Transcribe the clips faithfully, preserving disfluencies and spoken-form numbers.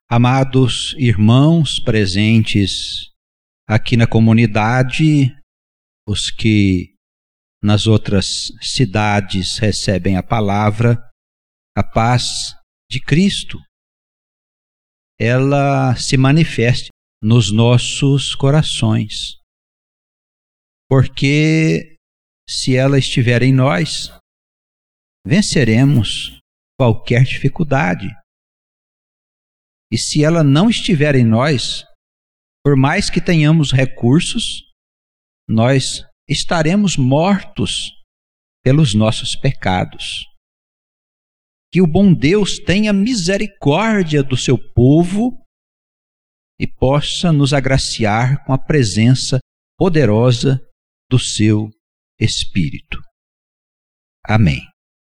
Amados irmãos presentes aqui na comunidade, os que nas outras cidades recebem a palavra, a paz de Cristo, ela se manifeste nos nossos corações. Porque se ela estiver em nós, venceremos qualquer dificuldade. E se ela não estiver em nós, por mais que tenhamos recursos, nós estaremos mortos pelos nossos pecados. Que o bom Deus tenha misericórdia do seu povo e possa nos agraciar com a presença poderosa do seu Espírito. Amém.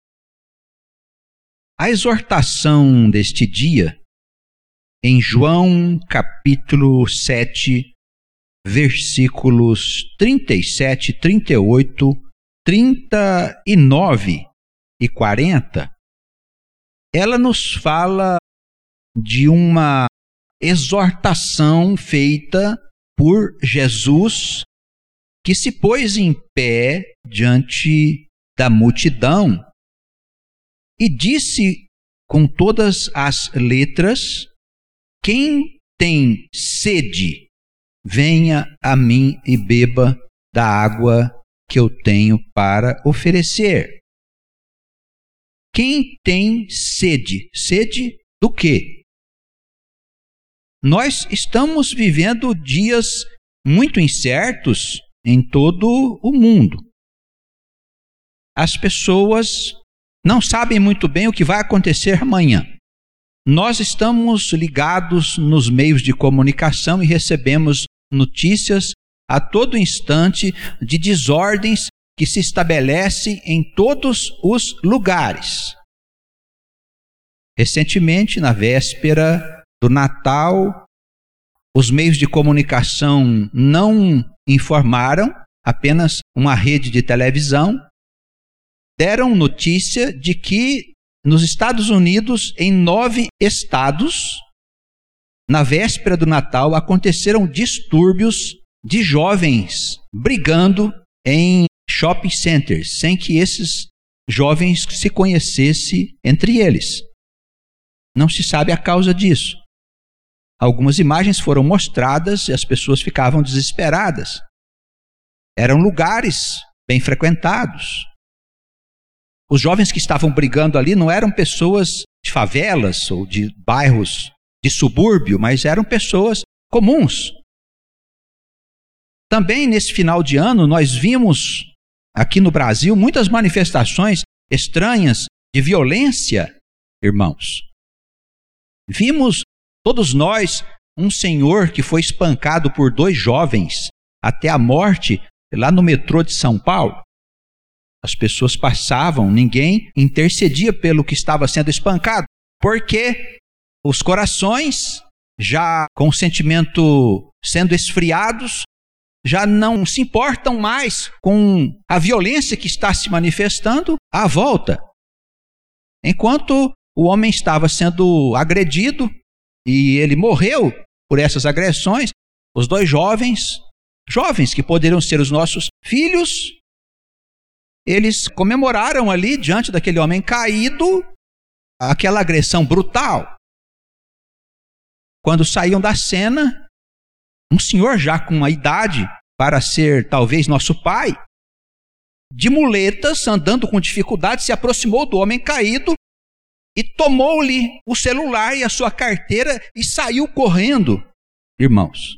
A exortação deste dia, em João capítulo sete, versículos trinta e sete, trinta e oito, trinta e nove e quarenta, ela nos fala de uma exortação feita por Jesus, que se pôs em pé diante da multidão e disse com todas as letras: quem tem sede, venha a mim e beba da água que eu tenho para oferecer. Quem tem sede? Sede do quê? Nós estamos vivendo dias muito incertos em todo o mundo. As pessoas não sabem muito bem o que vai acontecer amanhã. Nós estamos ligados nos meios de comunicação e recebemos notícias a todo instante de desordens que se estabelecem em todos os lugares. Recentemente, na véspera do Natal, os meios de comunicação não informaram, apenas uma rede de televisão, deram notícia de que nos Estados Unidos, em nove estados, na véspera do Natal, aconteceram distúrbios de jovens brigando em shopping centers, sem que esses jovens se conhecessem entre eles. Não se sabe a causa disso. Algumas imagens foram mostradas e as pessoas ficavam desesperadas. Eram lugares bem frequentados. Os jovens que estavam brigando ali não eram pessoas de favelas ou de bairros de subúrbio, mas eram pessoas comuns. Também nesse final de ano nós vimos aqui no Brasil muitas manifestações estranhas de violência, irmãos. Vimos todos nós um senhor que foi espancado por dois jovens até a morte lá no metrô de São Paulo. As pessoas passavam, ninguém intercedia pelo que estava sendo espancado, porque os corações, já com o sentimento sendo esfriados, já não se importam mais com a violência que está se manifestando à volta. Enquanto o homem estava sendo agredido e ele morreu por essas agressões, os dois jovens, jovens que poderiam ser os nossos filhos, eles comemoraram ali, diante daquele homem caído, aquela agressão brutal. Quando saíam da cena, um senhor já com uma idade para ser talvez nosso pai, de muletas, andando com dificuldade, se aproximou do homem caído e tomou-lhe o celular e a sua carteira e saiu correndo, irmãos.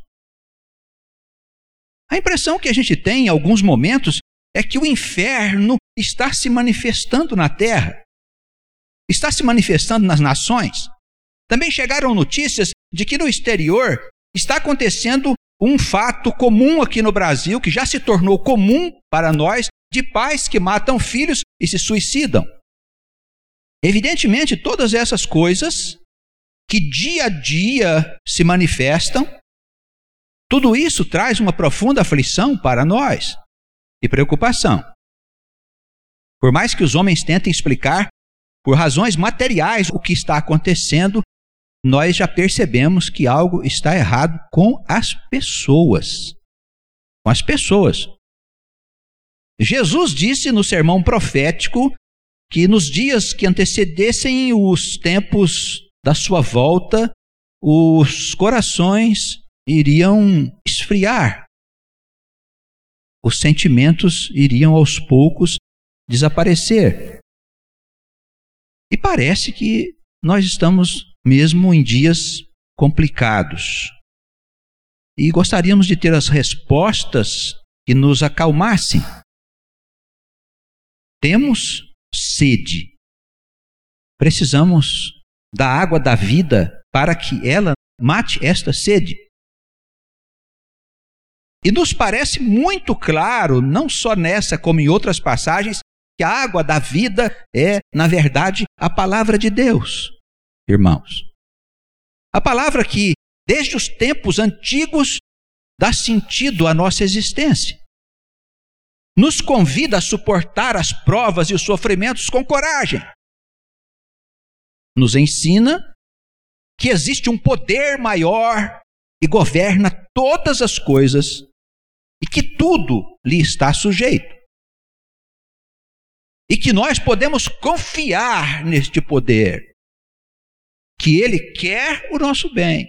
A impressão que a gente tem em alguns momentos é que o inferno está se manifestando na terra, está se manifestando nas nações. Também chegaram notícias de que no exterior está acontecendo um fato comum aqui no Brasil, que já se tornou comum para nós, de pais que matam filhos e se suicidam. Evidentemente, todas essas coisas que dia a dia se manifestam, tudo isso traz uma profunda aflição para nós e preocupação. Por mais que os homens tentem explicar, por razões materiais, o que está acontecendo, nós já percebemos que algo está errado com as pessoas. Com as pessoas. Jesus disse no sermão profético que nos dias que antecedessem os tempos da sua volta, os corações iriam esfriar. Os sentimentos iriam aos poucos desaparecer. E parece que nós estamos mesmo em dias complicados. E gostaríamos de ter as respostas que nos acalmassem. Temos sede. Precisamos da água da vida para que ela mate esta sede. E nos parece muito claro, não só nessa como em outras passagens, que a água da vida é, na verdade, a palavra de Deus, irmãos. A palavra que, desde os tempos antigos, dá sentido à nossa existência. Nos convida a suportar as provas e os sofrimentos com coragem. Nos ensina que existe um poder maior e governa todas as coisas e que tudo lhe está sujeito. E que nós podemos confiar neste poder, que ele quer o nosso bem.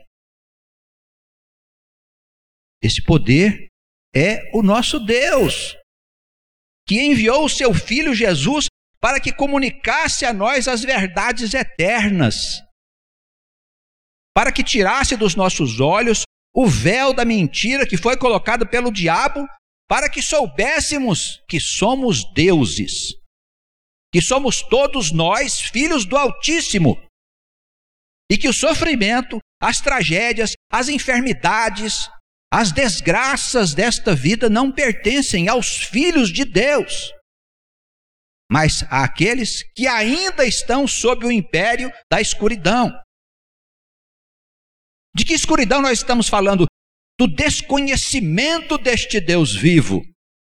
Esse poder é o nosso Deus, que enviou o seu Filho Jesus para que comunicasse a nós as verdades eternas, para que tirasse dos nossos olhos o véu da mentira que foi colocado pelo diabo, para que soubéssemos que somos deuses, que somos todos nós filhos do Altíssimo, e que o sofrimento, as tragédias, as enfermidades, as desgraças desta vida não pertencem aos filhos de Deus, mas àqueles que ainda estão sob o império da escuridão. De que escuridão nós estamos falando? Do desconhecimento deste Deus vivo.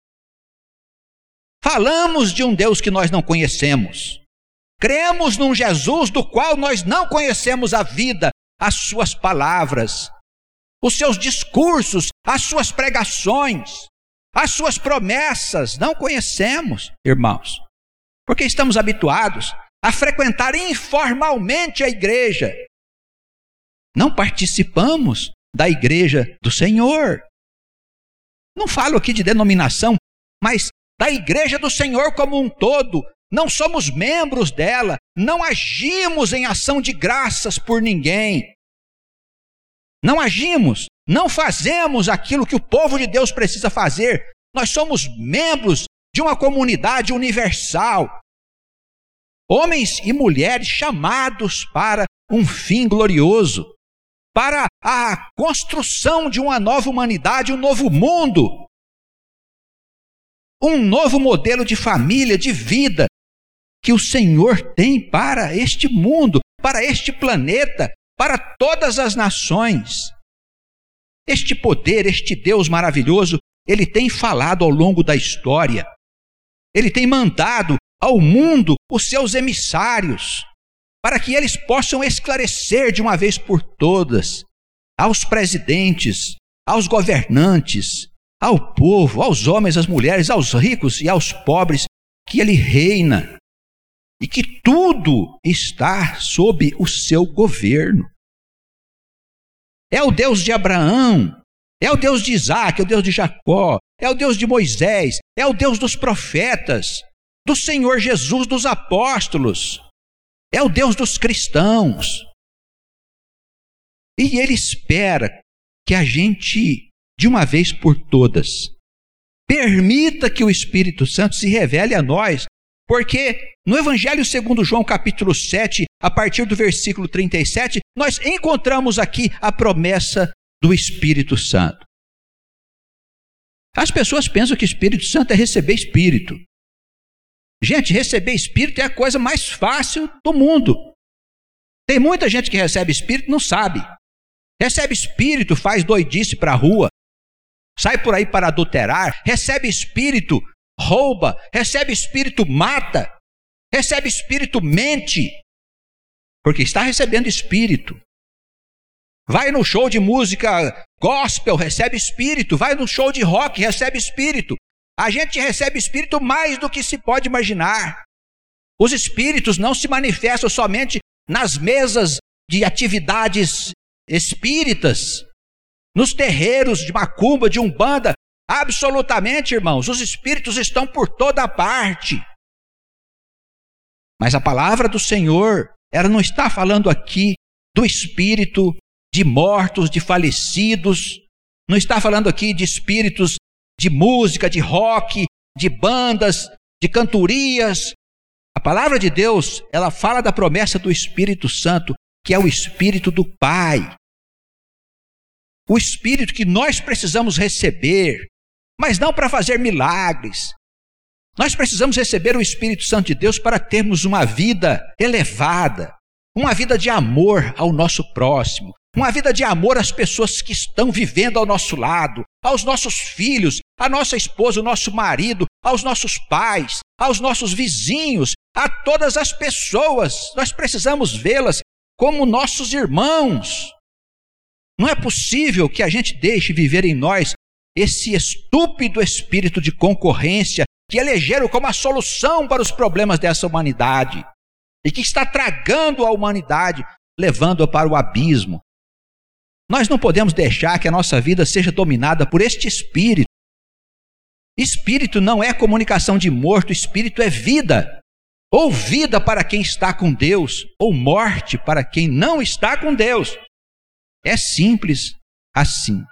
Falamos de um Deus que nós não conhecemos. Cremos num Jesus do qual nós não conhecemos a vida, as suas palavras, os seus discursos, as suas pregações, as suas promessas. Não conhecemos, irmãos, porque estamos habituados a frequentar informalmente a igreja. Não participamos da igreja do Senhor. Não falo aqui de denominação, mas da igreja do Senhor como um todo. Não somos membros dela, não agimos em ação de graças por ninguém. Não agimos, não fazemos aquilo que o povo de Deus precisa fazer. Nós somos membros de uma comunidade universal. Homens e mulheres chamados para um fim glorioso, para a construção de uma nova humanidade, um novo mundo, um novo modelo de família, de vida, que o Senhor tem para este mundo, para este planeta, para todas as nações. Este poder, este Deus maravilhoso, ele tem falado ao longo da história. Ele tem mandado ao mundo os seus emissários, para que eles possam esclarecer de uma vez por todas aos presidentes, aos governantes, ao povo, aos homens, às mulheres, aos ricos e aos pobres, que ele reina e que tudo está sob o seu governo. É o Deus de Abraão, é o Deus de Isaac, é o Deus de Jacó, é o Deus de Moisés, é o Deus dos profetas, do Senhor Jesus, dos apóstolos. É o Deus dos cristãos. E ele espera que a gente, de uma vez por todas, permita que o Espírito Santo se revele a nós, porque no Evangelho segundo João, capítulo sete, a partir do versículo trinta e sete, nós encontramos aqui a promessa do Espírito Santo. As pessoas pensam que o Espírito Santo é receber Espírito. Gente, receber Espírito é a coisa mais fácil do mundo. Tem muita gente que recebe Espírito e não sabe. Recebe Espírito, faz doidice para a rua, sai por aí para adulterar, recebe Espírito, rouba, recebe Espírito, mata, recebe Espírito, mente, porque está recebendo Espírito. Vai no show de música gospel, recebe espírito. Vai no show de rock, recebe espírito. A gente recebe espírito mais do que se pode imaginar. Os espíritos não se manifestam somente nas mesas de atividades espíritas, nos terreiros de macumba, de umbanda. Absolutamente, irmãos, os espíritos estão por toda parte. Mas a palavra do Senhor, ela não está falando aqui do espírito de mortos, de falecidos, não está falando aqui de espíritos de música, de rock, de bandas, de cantorias. A palavra de Deus, ela fala da promessa do Espírito Santo, que é o Espírito do Pai. O Espírito que nós precisamos receber, mas não para fazer milagres. Nós precisamos receber o Espírito Santo de Deus para termos uma vida elevada, uma vida de amor ao nosso próximo, uma vida de amor às pessoas que estão vivendo ao nosso lado, aos nossos filhos, à nossa esposa, ao nosso marido, aos nossos pais, aos nossos vizinhos, a todas as pessoas. Nós precisamos vê-las como nossos irmãos. Não é possível que a gente deixe viver em nós esse estúpido espírito de concorrência que elegeram como a solução para os problemas dessa humanidade e que está tragando a humanidade, levando-a para o abismo. Nós não podemos deixar que a nossa vida seja dominada por este espírito. Espírito não é comunicação de morto, espírito é vida. Ou vida para quem está com Deus, ou morte para quem não está com Deus. É simples assim.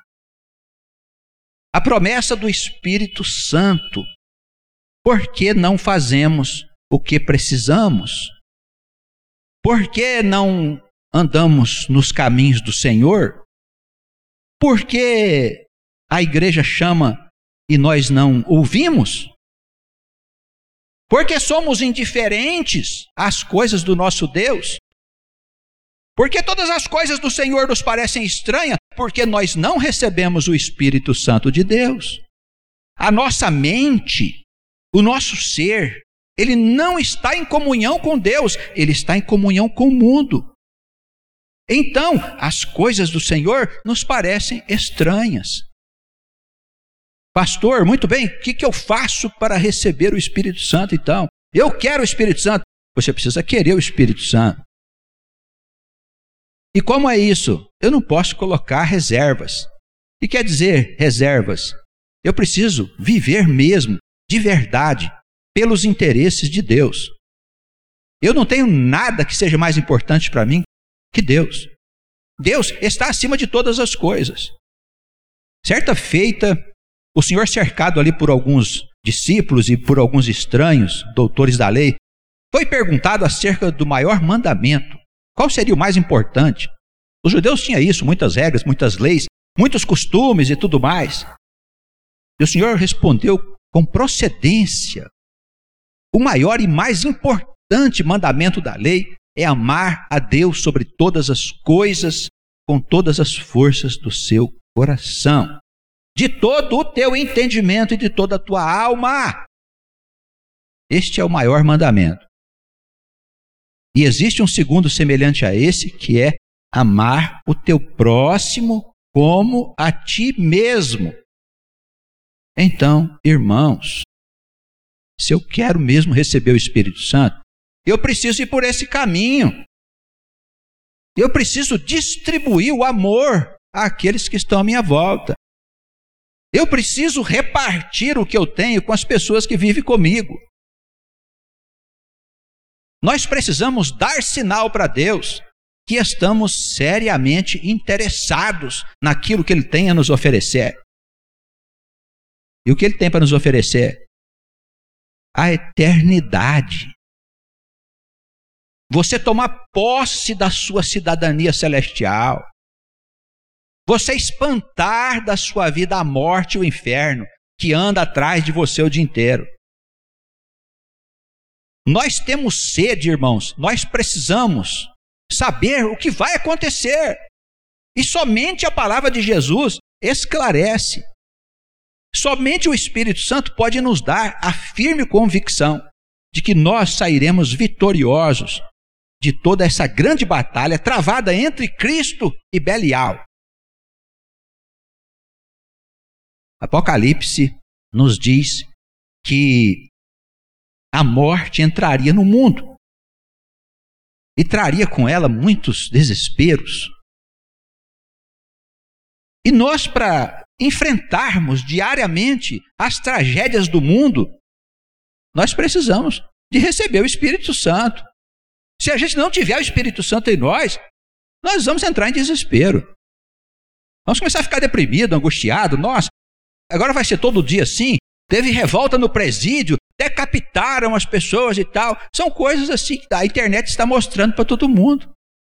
A promessa do Espírito Santo. Por que não fazemos o que precisamos? Por que não andamos nos caminhos do Senhor? Por que a igreja chama e nós não ouvimos? Porque somos indiferentes às coisas do nosso Deus? Porque todas as coisas do Senhor nos parecem estranhas? Porque nós não recebemos o Espírito Santo de Deus. A nossa mente, o nosso ser, ele não está em comunhão com Deus, ele está em comunhão com o mundo. Então, as coisas do Senhor nos parecem estranhas. Pastor, muito bem, o que, que eu faço para receber o Espírito Santo então? Eu quero o Espírito Santo. Você precisa querer o Espírito Santo. E como é isso? Eu não posso colocar reservas. O que quer dizer reservas? Eu preciso viver mesmo, de verdade, pelos interesses de Deus. Eu não tenho nada que seja mais importante para mim que Deus. Deus está acima de todas as coisas. Certa feita, o Senhor, cercado ali por alguns discípulos e por alguns estranhos, doutores da lei, foi perguntado acerca do maior mandamento. Qual seria o mais importante? Os judeus tinham isso, muitas regras, muitas leis, muitos costumes e tudo mais. E o Senhor respondeu com procedência. O maior e mais importante mandamento da lei é amar a Deus sobre todas as coisas, com todas as forças do seu coração, de todo o teu entendimento e de toda a tua alma. Este é o maior mandamento. E existe um segundo semelhante a esse, que é amar o teu próximo como a ti mesmo. Então, irmãos, se eu quero mesmo receber o Espírito Santo, eu preciso ir por esse caminho. Eu preciso distribuir o amor àqueles que estão à minha volta. Eu preciso repartir o que eu tenho com as pessoas que vivem comigo. Nós precisamos dar sinal para Deus que estamos seriamente interessados naquilo que Ele tem a nos oferecer. E o que Ele tem para nos oferecer? A eternidade. Você tomar posse da sua cidadania celestial. Você espantar da sua vida a morte e o inferno, que anda atrás de você o dia inteiro. Nós temos sede, irmãos, nós precisamos saber o que vai acontecer. E somente a palavra de Jesus esclarece. Somente o Espírito Santo pode nos dar a firme convicção de que nós sairemos vitoriosos de toda essa grande batalha travada entre Cristo e Belial. Apocalipse nos diz que a morte entraria no mundo e traria com ela muitos desesperos. E nós, para enfrentarmos diariamente as tragédias do mundo, nós precisamos de receber o Espírito Santo. Se a gente não tiver o Espírito Santo em nós, nós vamos entrar em desespero. Vamos começar a ficar deprimido, angustiado. Nossa, agora vai ser todo dia assim. Teve revolta no presídio, decapitaram as pessoas e tal. São coisas assim que a internet está mostrando para todo mundo.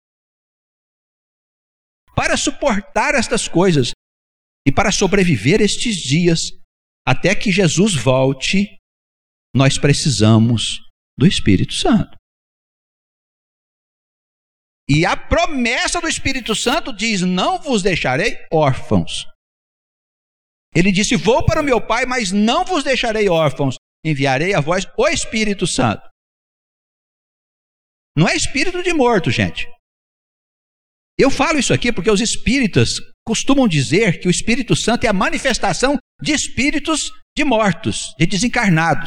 Para suportar estas coisas e para sobreviver estes dias, até que Jesus volte, nós precisamos do Espírito Santo. E a promessa do Espírito Santo diz: não vos deixarei órfãos. Ele disse: vou para o meu Pai, mas não vos deixarei órfãos. Enviarei a vós o Espírito Santo. Não é espírito de morto, gente. Eu falo isso aqui porque os espíritas costumam dizer que o Espírito Santo é a manifestação de espíritos de mortos, de desencarnados.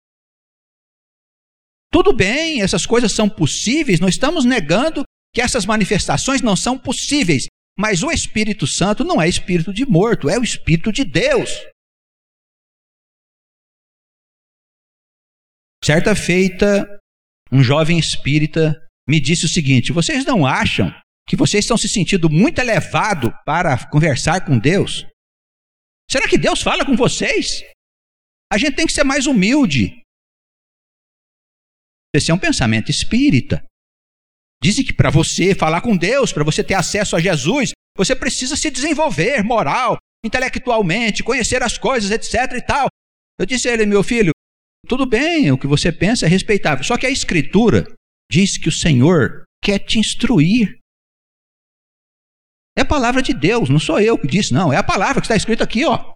Tudo bem, essas coisas são possíveis, não estamos negando que essas manifestações não são possíveis, mas o Espírito Santo não é espírito de morto, é o Espírito de Deus. Certa feita, um jovem espírita me disse o seguinte: vocês não acham que vocês estão se sentindo muito elevados para conversar com Deus? Será que Deus fala com vocês? A gente tem que ser mais humilde. Esse é um pensamento espírita. Dizem que para você falar com Deus, para você ter acesso a Jesus, você precisa se desenvolver moral, intelectualmente, conhecer as coisas, etc e tal. Eu disse a ele: meu filho, tudo bem, o que você pensa é respeitável. Só que a Escritura diz que o Senhor quer te instruir. É a palavra de Deus, não sou eu que disse, não. É a palavra que está escrita aqui, ó.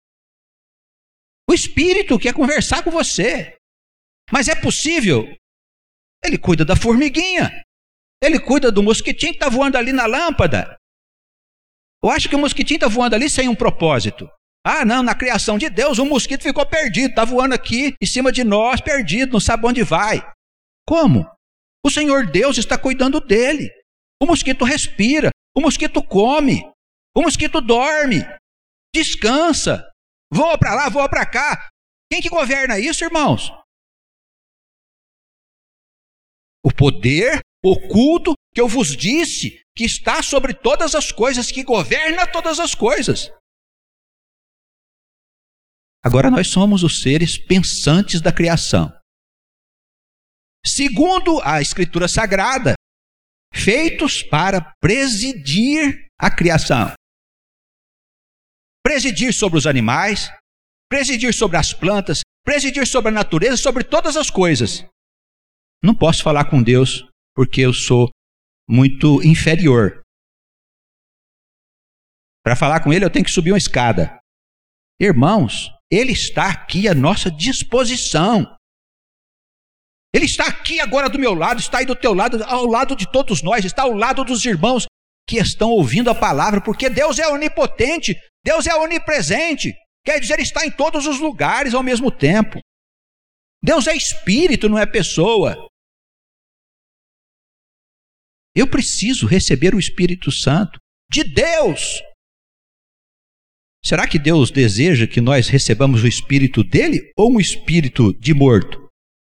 O Espírito quer conversar com você. Mas é possível? Ele cuida da formiguinha. Ele cuida do mosquitinho que está voando ali na lâmpada. Eu acho que o mosquitinho está voando ali sem um propósito. Ah, não, na criação de Deus o mosquito ficou perdido. Está voando aqui em cima de nós, perdido, não sabe onde vai. Como? O Senhor Deus está cuidando dele. O mosquito respira. O mosquito come, o mosquito dorme, descansa, voa para lá, voa para cá. Quem que governa isso, irmãos? O poder oculto que eu vos disse, que está sobre todas as coisas, que governa todas as coisas. Agora nós somos os seres pensantes da criação. Segundo a Escritura Sagrada, feitos para presidir a criação. Presidir sobre os animais, presidir sobre as plantas, presidir sobre a natureza, sobre todas as coisas. Não posso falar com Deus porque eu sou muito inferior. Para falar com Ele eu tenho que subir uma escada. Irmãos, Ele está aqui à nossa disposição. Ele está aqui agora do meu lado, está aí do teu lado, ao lado de todos nós, está ao lado dos irmãos que estão ouvindo a palavra, porque Deus é onipotente, Deus é onipresente, quer dizer, Ele está em todos os lugares ao mesmo tempo. Deus é espírito, não é pessoa. Eu preciso receber o Espírito Santo de Deus. Será que Deus deseja que nós recebamos o Espírito dele ou um espírito de morto?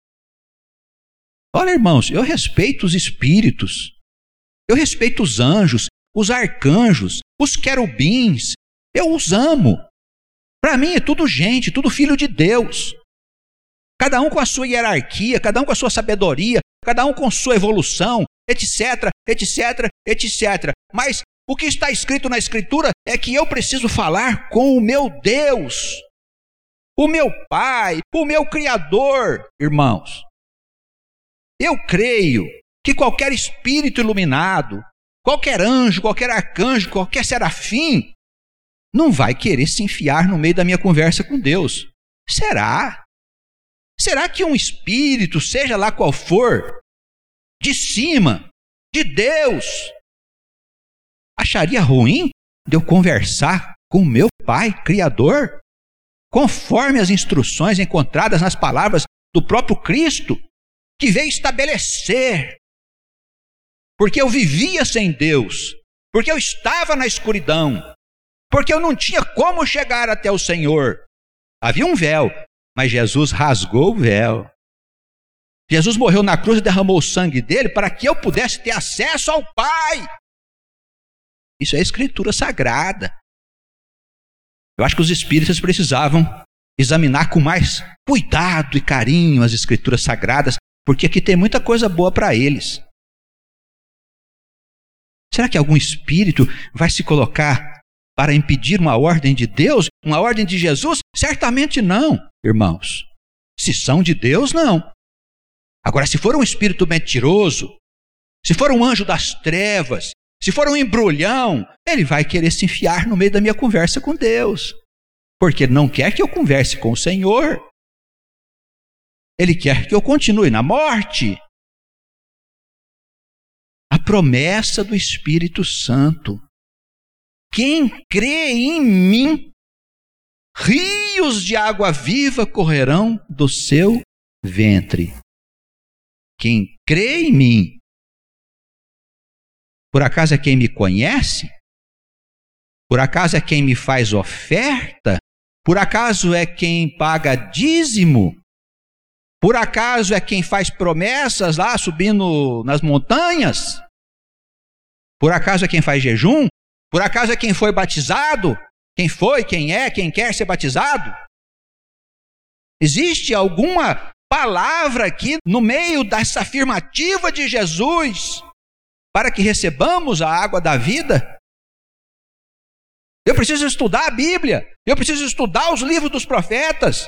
Olha, irmãos, eu respeito os espíritos, eu respeito os anjos, os arcanjos, os querubins, eu os amo. Para mim é tudo gente, tudo filho de Deus. Cada um com a sua hierarquia, cada um com a sua sabedoria, cada um com sua evolução, etc, etc, etcétera. Mas o que está escrito na Escritura é que eu preciso falar com o meu Deus, o meu Pai, o meu Criador, irmãos. Eu creio que qualquer espírito iluminado, qualquer anjo, qualquer arcanjo, qualquer serafim, não vai querer se enfiar no meio da minha conversa com Deus. Será? Será que um espírito, seja lá qual for, de cima, de Deus. Acharia ruim de eu conversar com o meu Pai Criador, conforme as instruções encontradas nas palavras do próprio Cristo, que veio estabelecer, porque eu vivia sem Deus, porque eu estava na escuridão, porque eu não tinha como chegar até o Senhor. Havia um véu, mas Jesus rasgou o véu. Jesus morreu na cruz e derramou o sangue dele para que eu pudesse ter acesso ao Pai. Isso é escritura sagrada. Eu acho que os espíritas precisavam examinar com mais cuidado e carinho as escrituras sagradas, porque aqui tem muita coisa boa para eles. Será que algum espírito vai se colocar para impedir uma ordem de Deus, uma ordem de Jesus? Certamente não, irmãos. Se são de Deus, não. Agora, se for um espírito mentiroso, se for um anjo das trevas, se for um embrulhão, ele vai querer se enfiar no meio da minha conversa com Deus, porque ele não quer que eu converse com o Senhor. Ele quer que eu continue na morte. A promessa do Espírito Santo: quem crê em mim, rios de água viva correrão do seu ventre. Quem crê em mim. Por acaso é quem me conhece? Por acaso é quem me faz oferta? Por acaso é quem paga dízimo? Por acaso é quem faz promessas lá subindo nas montanhas? Por acaso é quem faz jejum? Por acaso é quem foi batizado? Quem foi, quem é, quem quer ser batizado? Existe alguma palavra aqui no meio dessa afirmativa de Jesus para que recebamos a água da vida? Eu preciso estudar a Bíblia, eu preciso estudar os livros dos profetas.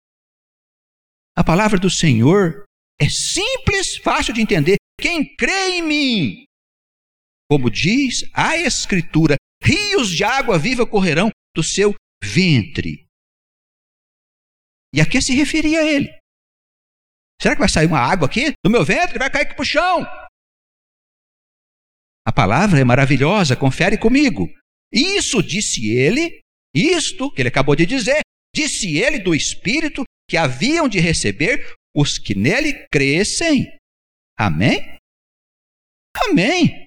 A palavra do Senhor é simples, fácil de entender. Quem crê em mim, como diz a Escritura, rios de água viva correrão do seu ventre. E a que se referia a ele? Será que vai sair uma água aqui do meu ventre e vai cair aqui para o chão? A palavra é maravilhosa, confere comigo. Isso disse ele, isto que ele acabou de dizer, disse ele do Espírito que haviam de receber os que nele crescem. Amém? Amém.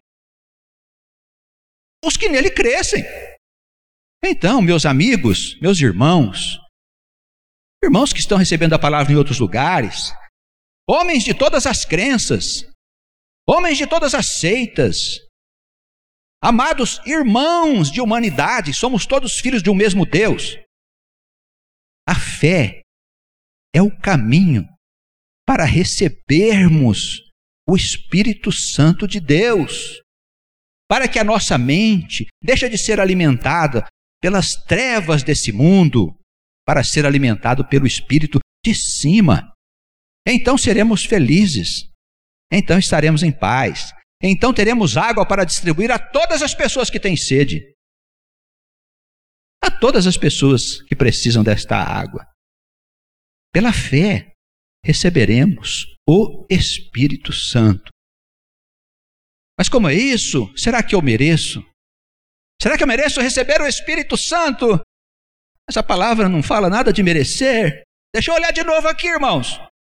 Os que nele crescem. Então, meus amigos, meus irmãos, irmãos que estão recebendo a palavra em outros lugares, homens de todas as crenças, homens de todas as seitas, amados irmãos de humanidade, somos todos filhos de um mesmo Deus. A fé é o caminho para recebermos o Espírito Santo de Deus, para que a nossa mente deixe de ser alimentada pelas trevas desse mundo, para ser alimentado pelo Espírito de cima. Então seremos felizes, então estaremos em paz, então teremos água para distribuir a todas as pessoas que têm sede, a todas as pessoas que precisam desta água. Pela fé receberemos o Espírito Santo. Mas como é isso? Será que eu mereço? Será que eu mereço receber o Espírito Santo? Essa palavra não fala nada de merecer. Deixa eu olhar de novo aqui, irmãos.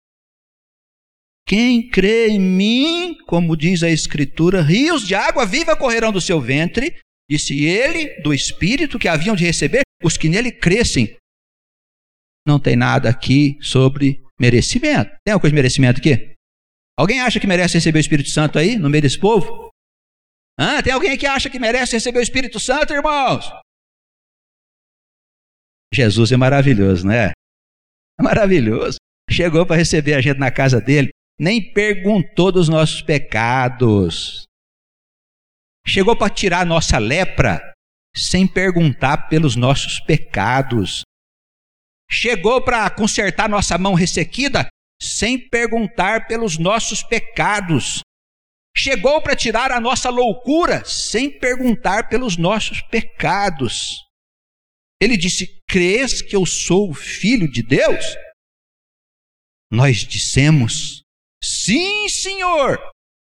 Quem crê em mim, como diz a Escritura, rios de água viva correrão do seu ventre, disse ele, do Espírito que haviam de receber os que nele crescem. Não tem nada aqui sobre merecimento. Tem alguma coisa de merecimento aqui? Alguém acha que merece receber o Espírito Santo aí, no meio desse povo? Ah, tem alguém que acha que merece receber o Espírito Santo, irmãos? Jesus é maravilhoso, não é? É maravilhoso. Chegou para receber a gente na casa dele, nem perguntou dos nossos pecados. Chegou para tirar a nossa lepra, sem perguntar pelos nossos pecados. Chegou para consertar nossa mão ressequida, sem perguntar pelos nossos pecados. Chegou para tirar a nossa loucura, sem perguntar pelos nossos pecados. Ele disse: crês que eu sou o Filho de Deus? Nós dissemos: sim, Senhor.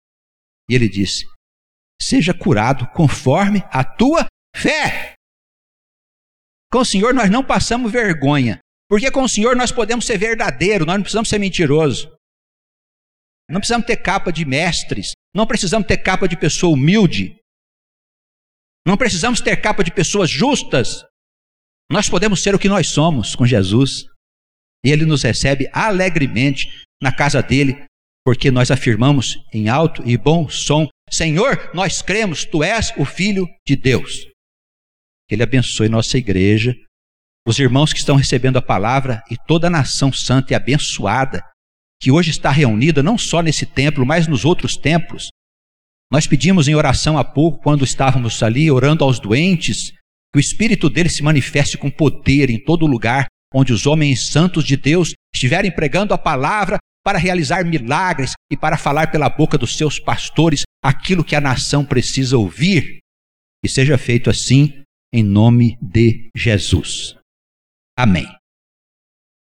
E ele disse: seja curado conforme a tua fé. Com o Senhor nós não passamos vergonha, porque com o Senhor nós podemos ser verdadeiros, nós não precisamos ser mentirosos. Não precisamos ter capa de mestres, não precisamos ter capa de pessoa humilde, não precisamos ter capa de pessoas justas. Nós podemos ser o que nós somos com Jesus. E Ele nos recebe alegremente na casa dele, porque nós afirmamos em alto e bom som: Senhor, nós cremos, Tu és o Filho de Deus. Que Ele abençoe nossa igreja, os irmãos que estão recebendo a palavra e toda a nação santa e abençoada, que hoje está reunida não só nesse templo, mas nos outros templos. Nós pedimos em oração há pouco, quando estávamos ali orando aos doentes, que o Espírito dele se manifeste com poder em todo lugar onde os homens santos de Deus estiverem pregando a palavra para realizar milagres e para falar pela boca dos seus pastores aquilo que a nação precisa ouvir. E seja feito assim em nome de Jesus. Amém.